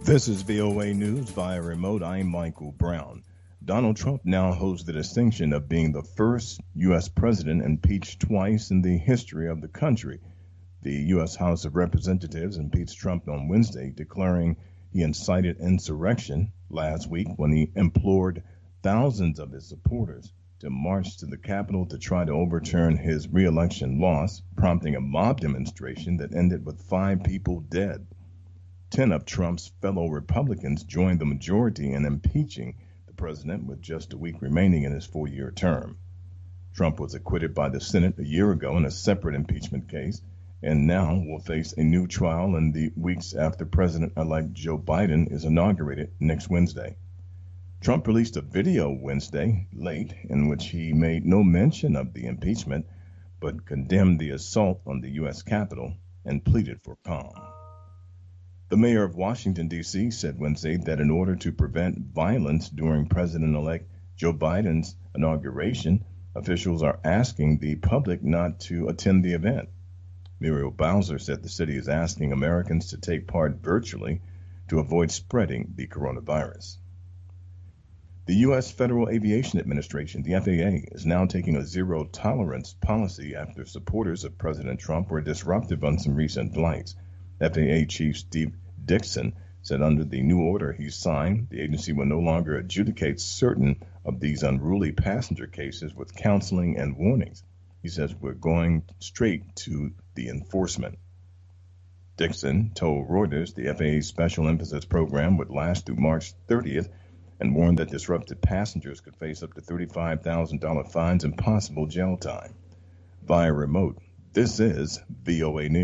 This is VOA News via remote. I'm Michael Brown. Donald Trump now holds the distinction of being the first U.S. president impeached twice in the history of the country. The U.S. House of Representatives impeached Trump on Wednesday, declaring he incited insurrection last week when he implored thousands of his supporters to march to the Capitol to try to overturn his reelection loss, prompting a mob demonstration that ended with 5 people dead. 10 of Trump's fellow Republicans joined the majority in impeaching the president with just a week remaining in his 4-year term. Trump was acquitted by the Senate a year ago in a separate impeachment case and now will face a new trial in the weeks after President-elect Joe Biden is inaugurated next Wednesday. Trump released a video Wednesday late in which he made no mention of the impeachment but condemned the assault on the U.S. Capitol and pleaded for calm. The mayor of Washington, D.C. said Wednesday that in order to prevent violence during President-elect Joe Biden's inauguration, officials are asking the public not to attend the event. Muriel Bowser said the city is asking Americans to take part virtually to avoid spreading the coronavirus. The U.S. Federal Aviation Administration, the FAA, is now taking a zero-tolerance policy after supporters of President Trump were disruptive on some recent flights. FAA Chief Steve Dickson said under the new order he signed, the agency will no longer adjudicate certain of these unruly passenger cases with counseling and warnings. He says we're going straight to the enforcement. Dickson told Reuters the FAA's special emphasis program would last through March 30th and warned that disrupted passengers could face up to $35,000 fines and possible jail time. Via remote, this is VOA News.